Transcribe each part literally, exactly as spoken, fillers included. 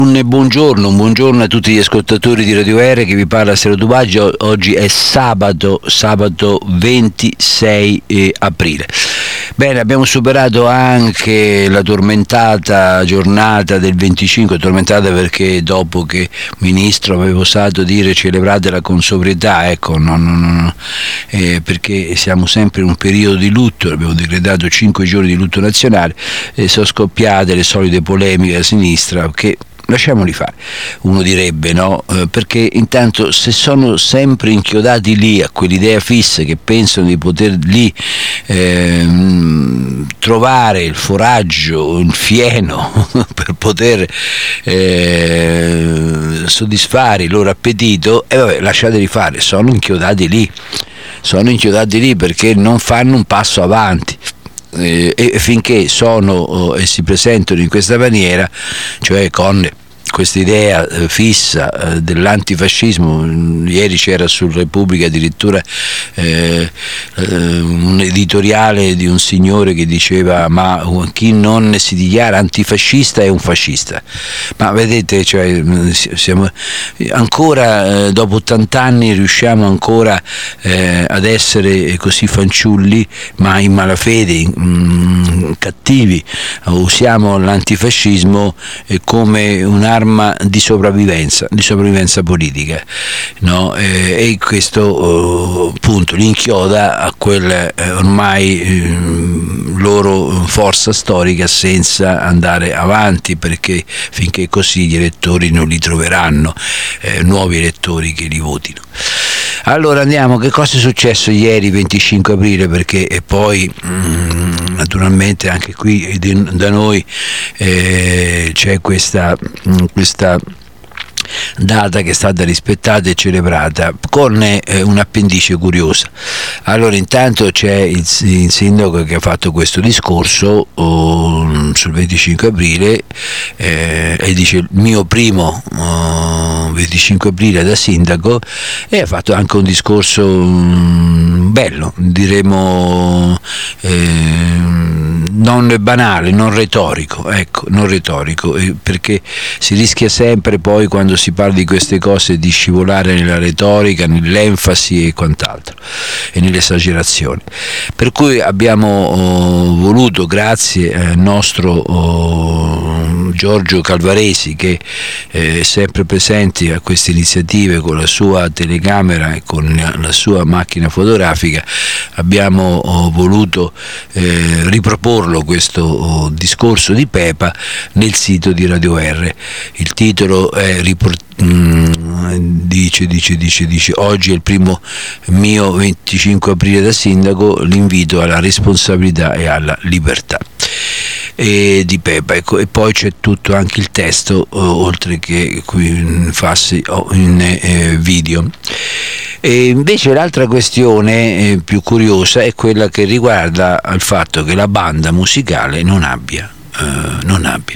Un buongiorno, un buongiorno a tutti gli ascoltatori di Radio R, che vi parla Sero Dubaggio. Oggi è sabato, sabato ventisei aprile. Bene, abbiamo superato anche la tormentata giornata del venticinque, tormentata perché dopo che il ministro aveva osato dire celebratela con sobrietà, ecco, no, no, no, eh, perché siamo sempre in un periodo di lutto, abbiamo decretato cinque giorni di lutto nazionale e sono scoppiate le solite polemiche a sinistra che lasciamoli fare, uno direbbe, no? Eh, perché intanto se sono sempre inchiodati lì a quell'idea fissa che pensano di poter lì eh, trovare il foraggio, il fieno per poter eh, soddisfare il loro appetito, e eh, vabbè, lasciateli fare, sono inchiodati lì, sono inchiodati lì perché non fanno un passo avanti. Eh, e finché sono oh, e si presentano in questa maniera, cioè con questa idea eh, fissa eh, dell'antifascismo. Ieri c'era su Repubblica addirittura eh, eh, un editoriale di un signore che diceva: ma chi non si dichiara antifascista è un fascista. Ma vedete, cioè, siamo ancora eh, dopo ottanta anni riusciamo ancora eh, ad essere così fanciulli, ma in malafede, mh, cattivi. Usiamo l'antifascismo eh, come un'arma di sopravvivenza, di sopravvivenza politica, no? E, e questo uh, punto li inchioda a quel eh, ormai eh, loro forza storica senza andare avanti, perché finché così gli elettori non li troveranno, eh, nuovi elettori che li votino. Allora andiamo, che cosa è successo ieri venticinque aprile, perché e poi mh, naturalmente anche qui da noi eh, c'è questa, mh, questa data che è stata rispettata e celebrata con eh, un'appendice curiosa. Allora intanto c'è il, il sindaco che ha fatto questo discorso oh, sul venticinque aprile eh, e dice: il mio primo oh, venticinque aprile da sindaco, e ha fatto anche un discorso um, bello, diremo eh, non banale, non retorico, ecco, non retorico, eh, perché si rischia sempre poi quando si parla di queste cose di scivolare nella retorica, nell'enfasi e quant'altro e nell'esagerazione. Per cui abbiamo oh, voluto, grazie al nostro oh, Giorgio Calvaresi, che eh, è sempre presente a queste iniziative con la sua telecamera e con la sua macchina fotografica, abbiamo oh, voluto eh, riproporlo questo oh, discorso di Pepa nel sito di Radio R. Il titolo è riport- dice, dice, dice, dice oggi è il primo mio venticinque aprile da sindaco, l'invito alla responsabilità e alla libertà. E di Pepa, ecco, e poi c'è tutto anche il testo, oltre che qui in, fassi, in eh, video. E invece l'altra questione eh, più curiosa è quella che riguarda il fatto che la banda musicale non abbia, eh, non abbia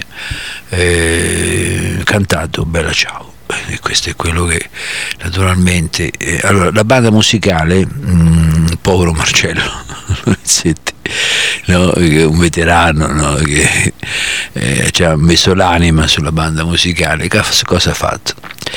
eh, cantato Bella Ciao. E questo è quello che naturalmente eh, allora la banda musicale, mh, povero Marcello Lorenzetti, no, un veterano, no, che eh, ci ha messo l'anima sulla banda musicale, cosa ha fatto?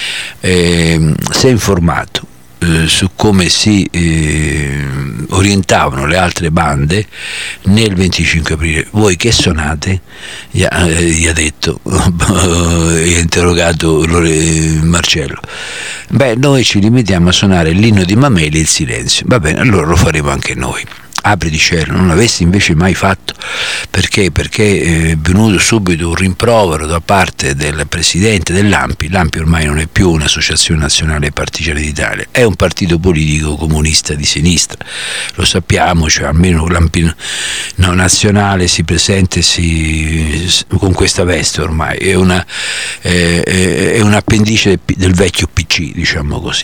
Eh, si è informato eh, su come si eh, orientavano le altre bande nel venticinque aprile. Voi che suonate? Gli ha, eh, gli ha detto, e ha interrogato Marcello. Beh, noi ci limitiamo a suonare l'inno di Mameli e il silenzio. Va bene, allora lo faremo anche noi. Apri di cielo, non l'avessi invece mai fatto. Perché? Perché è venuto subito un rimprovero da parte del presidente dell'Ampi. L'Ampi ormai non è più un'associazione nazionale partigiani d'Italia, è un partito politico comunista di sinistra, lo sappiamo, cioè almeno l'Ampi no, nazionale si presenta si, con questa veste ormai, è, una, è, è un appendice del, del vecchio P C, diciamo così.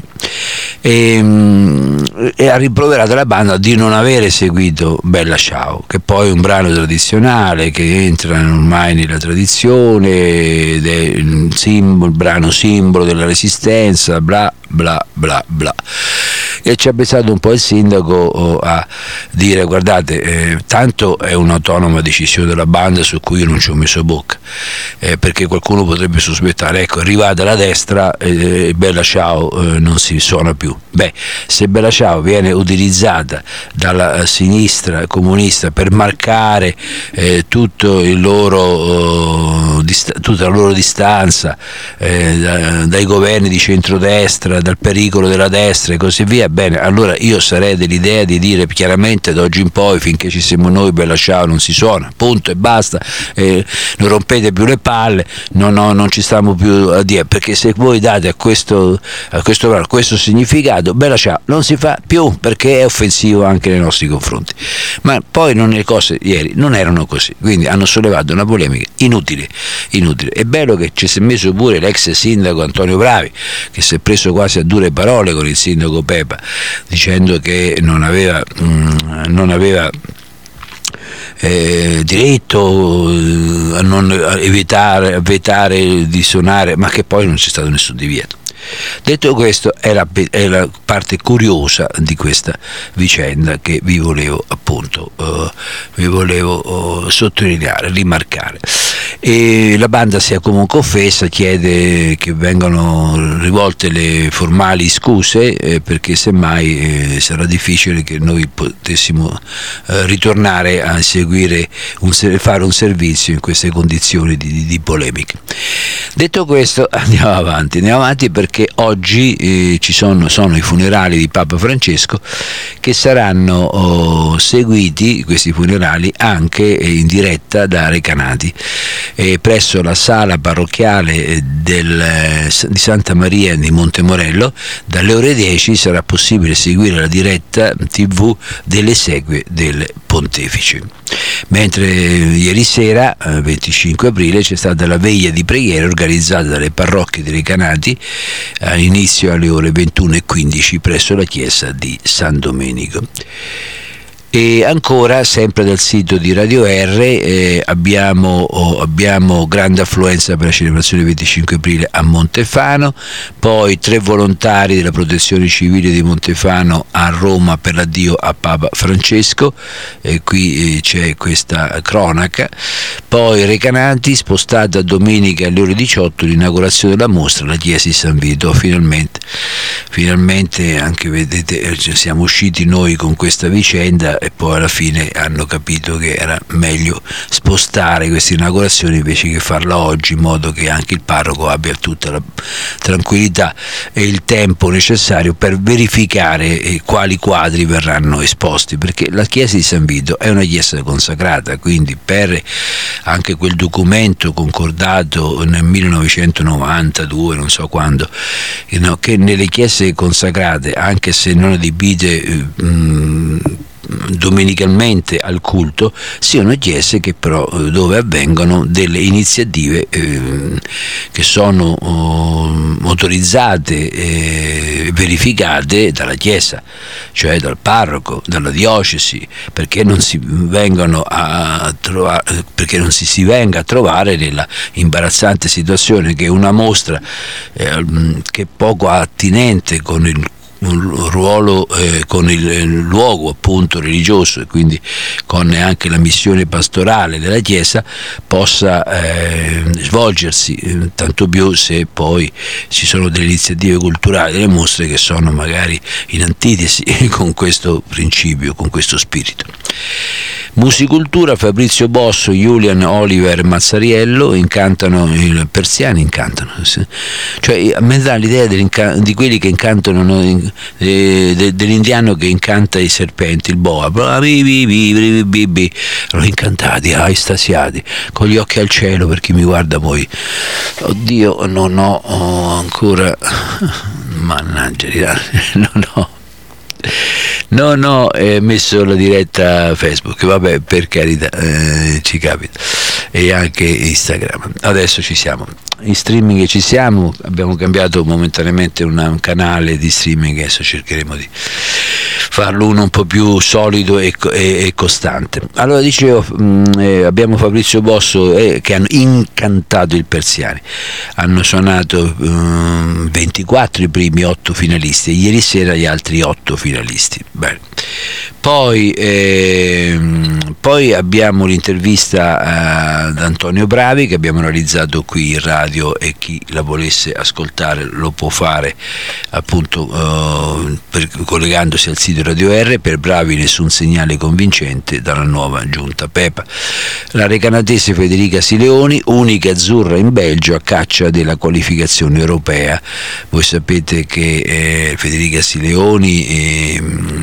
E, e ha rimproverato la banda di non avere seguito Bella Ciao, che poi è un brano tradizionale che entra ormai nella tradizione ed è il, simbolo, il brano simbolo della resistenza, bla bla bla bla. E ci ha pensato un po' il sindaco oh, a dire guardate, eh, tanto è un'autonoma decisione della banda su cui io non ci ho messo bocca, eh, perché qualcuno potrebbe sospettare, ecco, arrivata la destra, eh, Bella Ciao eh, non si suona più. Beh, se Bella Ciao viene utilizzata dalla sinistra comunista per marcare eh, tutto il loro, oh, dist- tutta la loro distanza eh, da, dai governi di centrodestra, dal pericolo della destra e così via, bene, allora io sarei dell'idea di dire chiaramente da oggi in poi, finché ci siamo noi, Bella Ciao non si suona, punto e basta, eh, non rompete più le palle, no, no, non ci stiamo più a dire, perché se voi date a questo, a questo, a questo significato, Bella Ciao non si fa più, perché è offensivo anche nei nostri confronti. Ma poi non, le cose ieri non erano così, quindi hanno sollevato una polemica inutile, inutile. È bello che ci si è messo pure l'ex sindaco Antonio Bravi, che si è preso quasi a dure parole con il sindaco Pepa, dicendo che non aveva, mh, non aveva Eh, diritto eh, a non a evitare, a vietare di suonare, ma che poi non c'è stato nessun divieto. Detto questo, è la, è la parte curiosa di questa vicenda che vi volevo appunto uh, vi volevo uh, sottolineare, rimarcare. E la banda si è comunque offesa, chiede che vengano rivolte le formali scuse eh, perché semmai eh, sarà difficile che noi potessimo eh, ritornare a seguire un, fare un servizio in queste condizioni di, di, di polemiche. Detto questo, andiamo avanti, andiamo avanti perché oggi eh, ci sono, sono i funerali di Papa Francesco, che saranno oh, seguiti, questi funerali, anche eh, in diretta da Recanati, eh, presso la sala parrocchiale del, eh, di Santa Maria di Montemorello. Dalle ore dieci sarà possibile seguire la diretta tivù delle esequie del Pontefice. Mentre ieri sera, venticinque aprile, c'è stata la veglia di preghiera organizzata dalle parrocchie di Recanati, all'inizio alle ore ventuno e quindici presso la chiesa di San Domenico. E ancora, sempre dal sito di Radio R, eh, abbiamo, oh, abbiamo grande affluenza per la celebrazione del venticinque aprile a Montefano, poi tre volontari della protezione civile di Montefano a Roma per l'addio a Papa Francesco, eh, qui eh, c'è questa cronaca, poi Recanati spostata a domenica alle ore diciotto l'inaugurazione della mostra alla chiesa di San Vito. Finalmente, finalmente anche vedete, siamo usciti noi con questa vicenda e poi alla fine hanno capito che era meglio spostare questa inaugurazione invece che farla oggi, in modo che anche il parroco abbia tutta la tranquillità e il tempo necessario per verificare eh, quali quadri verranno esposti, perché la chiesa di San Vito è una chiesa consacrata, quindi per anche quel documento concordato nel millenovecentonovantadue, non so quando, no, che nelle chiese consacrate, anche se non adibite eh, mh, domenicalmente al culto, siano chiese che però dove avvengono delle iniziative eh, che sono oh, autorizzate e verificate dalla chiesa, cioè dal parroco, dalla diocesi, perché non si vengano a trovare, perché non si, si venga a trovare nella imbarazzante situazione che una mostra eh, che è poco attinente con il un ruolo eh, con il, il luogo appunto religioso e quindi con anche la missione pastorale della Chiesa possa eh, svolgersi, eh, tanto più se poi ci sono delle iniziative culturali, delle mostre che sono magari in antitesi con questo principio, con questo spirito. Musicultura, Fabrizio Bosso, Julian Oliver Mazzariello incantano, i persiani incantano, cioè a me dà l'idea di quelli che incantano, no, de, de, dell'indiano che incanta i serpenti, il boa, sono incantati, ah, estasiati, con gli occhi al cielo, per chi mi guarda poi, oddio, non ho oh, ancora, mannaggia, non ho non ho eh, messo la diretta Facebook, vabbè, per carità, eh, ci capita, e anche Instagram. Adesso ci siamo, in streaming ci siamo, abbiamo cambiato momentaneamente una, un canale di streaming, adesso cercheremo di farlo uno un po' più solido e, e, e costante. Allora dicevo, mh, eh, abbiamo Fabrizio Bosso eh, che hanno incantato il Persiani, hanno suonato mh, ventiquattro i primi otto finalisti e ieri sera gli altri otto finalisti. Bene. Poi, eh, poi abbiamo l'intervista eh, ad Antonio Bravi che abbiamo realizzato qui in radio, e chi la volesse ascoltare lo può fare appunto eh, per, collegandosi al sito Radio R. Per Bravi nessun segnale convincente dalla nuova giunta Pepa. La recanatese Federica Sileoni, unica azzurra in Belgio a caccia della qualificazione europea. Voi sapete che eh, Federica Sileoni eh,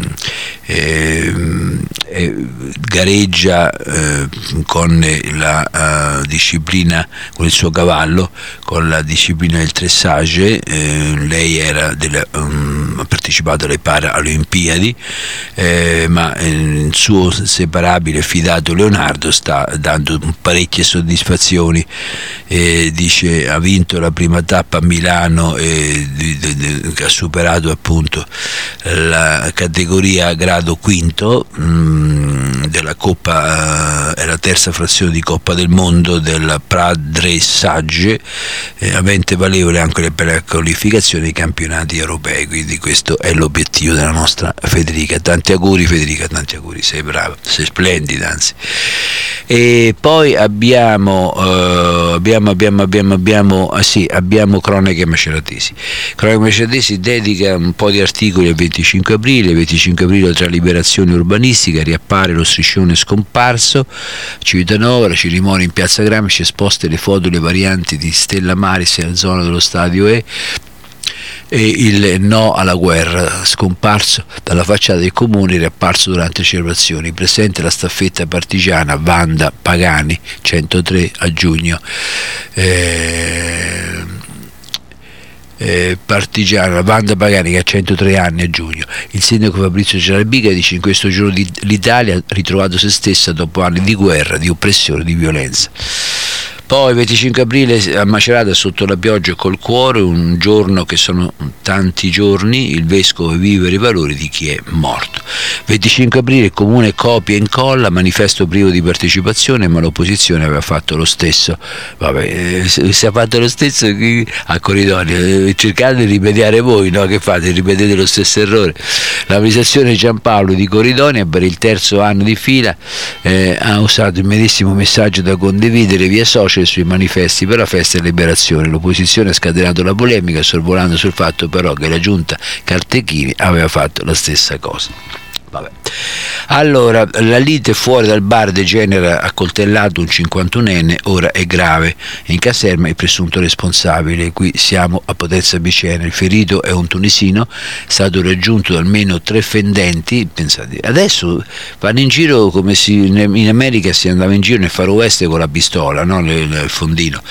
eh, eh, gareggia eh, con la uh, disciplina, con il suo cavallo, con la disciplina del dressage. Eh, lei era della, um, ha partecipato alle Paralimpiadi, eh, ma eh, il suo separabile fidato Leonardo sta dando parecchie soddisfazioni. Eh, dice ha vinto la prima tappa a Milano e che ha superato appunto la categoria grado quinto mh, della Coppa, è eh, la terza frazione di Coppa del Mondo della Pradressage, eh, avente valevole anche per la qualificazione ai campionati europei. Quindi questo è l'obiettivo della nostra Federica. Tanti auguri Federica, tanti auguri, sei brava, sei splendida anzi. E poi abbiamo uh, abbiamo abbiamo abbiamo abbiamo ah sì, abbiamo Cronache Maceratesi. Cronache Maceratesi dedica un po' di articoli al venticinque aprile. Il venticinque aprile, tra liberazione urbanistica, riappare lo striscione scomparso. Civitanova, la cerimonia in piazza Gramsci, esposte le foto e le varianti di Stella Maris nella zona dello stadio E. E il no alla guerra, scomparso dalla facciata del comune, riapparso durante le celebrazioni. Presente la staffetta partigiana Wanda Pagani, centotré a giugno. Eh, eh, partigiana Wanda Pagani che ha centotré anni a giugno. Il sindaco Fabrizio Ciarabica dice: in questo giorno l'Italia ha ritrovato se stessa dopo anni di guerra, di oppressione, di violenza. Poi venticinque aprile a Macerata, sotto la pioggia e col cuore, un giorno che sono tanti giorni, il vescovo vivere i valori di chi è morto. venticinque aprile il comune copia e incolla, manifesto privo di partecipazione, ma l'opposizione aveva fatto lo stesso. Vabbè, se ha fatto lo stesso a Corridonia, cercate di rimediare voi, no? Che fate? Ripetete lo stesso errore. L'amministrazione Giampaolo di Corridonia per il terzo anno di fila eh, ha usato il medesimo messaggio da condividere via social sui manifesti per la festa e liberazione. L'opposizione ha scatenato la polemica sorvolando sul fatto però che la giunta Caltechini aveva fatto la stessa cosa. Vabbè. Allora, la lite fuori dal bar degenera, accoltellato un cinquantunenne, ora è grave, in caserma il presunto responsabile. Qui siamo a Potenza Piceno, il ferito è un tunisino, stato raggiunto da almeno tre fendenti. Pensate, adesso vanno in giro come se in America si andava in giro nel Far West con la pistola, no? Il fondino.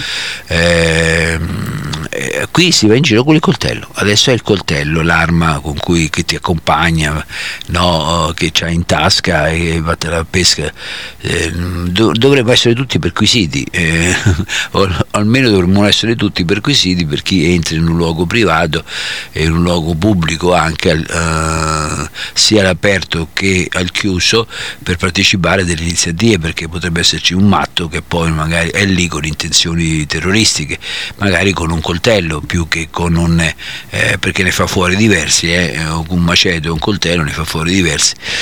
Eh, eh, qui si va in giro con il coltello, adesso è il coltello, l'arma con cui che ti accompagna, no? Che c'ha in tasca e va alla pesca. Eh, dov- dovremmo essere tutti perquisiti, eh, o almeno dovremmo essere tutti perquisiti per chi entra in un luogo privato e in un luogo pubblico anche eh, sia all'aperto che al chiuso, per partecipare delle iniziative, perché potrebbe esserci un matto che poi magari è lì con intenzioni terroristiche, magari con un coltello più che con un eh, perché ne fa fuori diversi, eh, un macete o un coltello ne fa fuori diversi.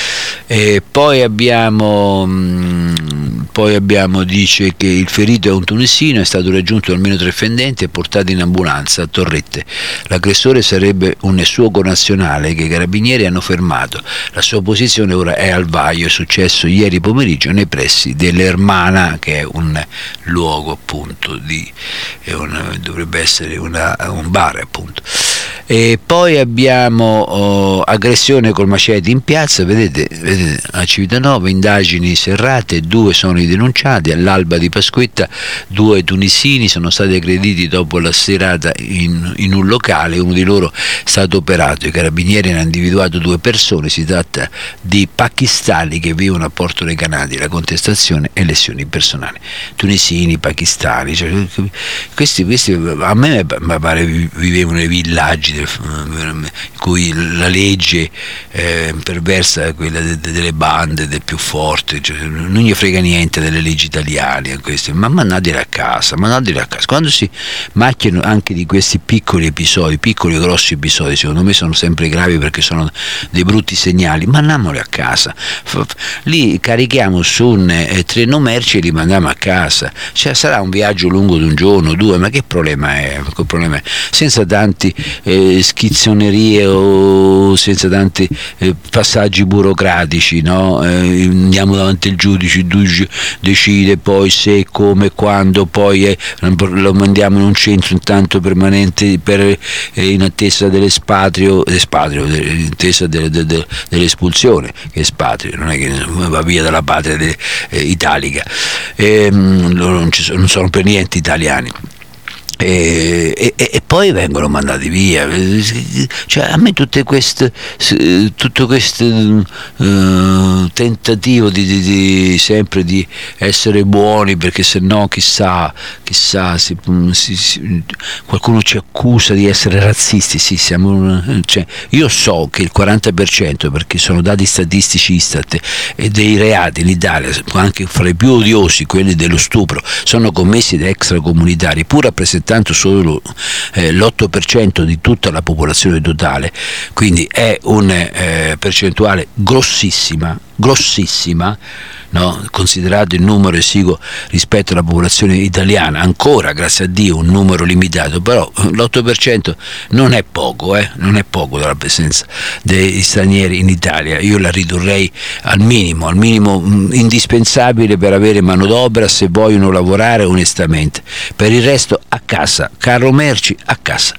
E poi abbiamo mh, poi abbiamo dice che il ferito è un tunisino, è stato raggiunto da almeno tre fendenti e portato in ambulanza a Torrette. L'aggressore sarebbe un suo connazionale che i carabinieri hanno fermato. La sua posizione ora è al vaglio, è successo ieri pomeriggio nei pressi dell'Ermana, che è un luogo appunto di è un, dovrebbe essere una, un bar appunto. E poi abbiamo oh, aggressione col macete in piazza, vedete, vedete a Civitanova, indagini serrate, due sono i denunciati. All'alba di Pasquetta due tunisini sono stati aggrediti dopo la serata in, in un locale, uno di loro è stato operato. I carabinieri hanno individuato due persone, si tratta di pakistani che vivono a Porto Recanati, la contestazione e lesioni personali. Tunisini, pakistani, cioè, questi, questi a me mi pare vivevano nei villaggi in cui la legge eh, perversa quella de, de, delle bande del più forte, cioè, non gli frega niente delle leggi italiane, queste, ma mandateli a casa, mandateli a casa. Quando si macchiano anche di questi piccoli episodi, piccoli e grossi episodi, secondo me sono sempre gravi perché sono dei brutti segnali, mandiamoli a casa, li carichiamo su un eh, treno merci e li mandiamo a casa, cioè sarà un viaggio lungo di un giorno, due, ma che problema è? Che problema è? Senza tanti eh, schizzonerie o senza tanti eh, passaggi burocratici, no? Eh, andiamo davanti al giudice, il giudice decide poi se, come, quando, poi eh, lo mandiamo in un centro intanto permanente per, eh, in attesa dell'espatrio, espatrio, in attesa de, de, de, dell'espulsione, che espatrio, non è che va via dalla patria de, eh, italica, eh, non, ci sono, non sono per niente italiani. E, e, e poi vengono mandati via, cioè a me tutte queste tutto questo uh, tentativo di, di, di sempre di essere buoni, perché se no chissà chissà si, si, si, qualcuno ci accusa di essere razzisti. Sì, siamo, cioè, io so che il quaranta per cento, perché sono dati statistici Istat, e dei reati in Italia, anche fra i più odiosi, quelli dello stupro, sono commessi da extracomunitari, pur rappresentando tanto solo eh, l'otto per cento di tutta la popolazione totale, quindi è una eh, percentuale grossissima, grossissima, no? Considerato il numero esiguo rispetto alla popolazione italiana, ancora grazie a Dio un numero limitato, però l'otto per cento non è poco, eh? non è poco della presenza degli stranieri in Italia. Io la ridurrei al minimo, al minimo mh, indispensabile per avere manodopera se vogliono lavorare onestamente. Per il resto a casa, carro merci a casa.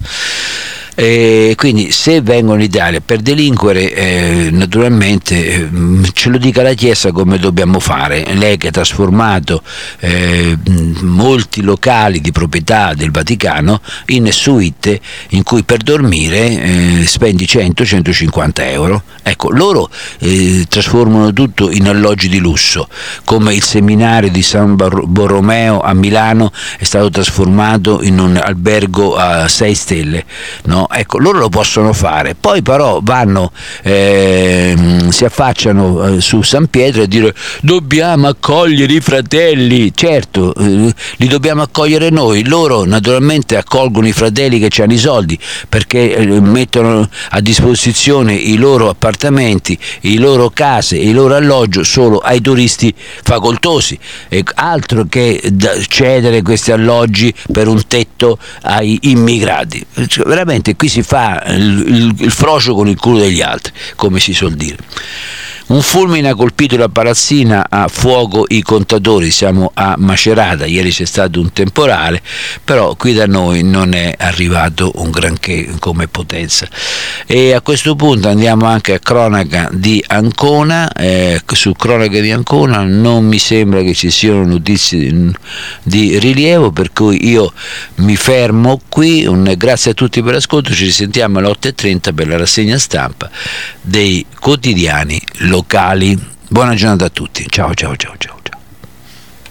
E quindi se vengono in Italia per delinquere, eh, naturalmente eh, ce lo dica la Chiesa come dobbiamo fare. Lei che ha trasformato eh, molti locali di proprietà del Vaticano in suite in cui per dormire eh, spendi cento centocinquanta euro. Ecco, loro eh, trasformano tutto in alloggi di lusso, come il seminario di San Borromeo a Milano è stato trasformato in un albergo a sei stelle, no? Ecco, loro lo possono fare, poi però vanno, eh, si affacciano eh, su San Pietro e dire dobbiamo accogliere i fratelli. Certo, eh, li dobbiamo accogliere noi, loro naturalmente accolgono i fratelli che hanno i soldi, perché eh, mettono a disposizione i loro appartamenti, i loro case, il loro alloggio solo ai turisti facoltosi, e altro che cedere questi alloggi per un tetto ai immigrati. Cioè, veramente qui si fa il, il, il frocio con il culo degli altri, come si suol dire. Un fulmine ha colpito la palazzina, a fuoco i contatori, siamo a Macerata, ieri c'è stato un temporale, però qui da noi non è arrivato un granché come potenza. E a questo punto andiamo anche a cronaca di Ancona. Eh, su cronaca di Ancona non mi sembra che ci siano notizie di rilievo, per cui io mi fermo qui. Un, grazie a tutti per l'ascolto, ci sentiamo alle otto e trenta per la rassegna stampa dei quotidiani locali. Buona giornata a tutti, ciao ciao ciao ciao.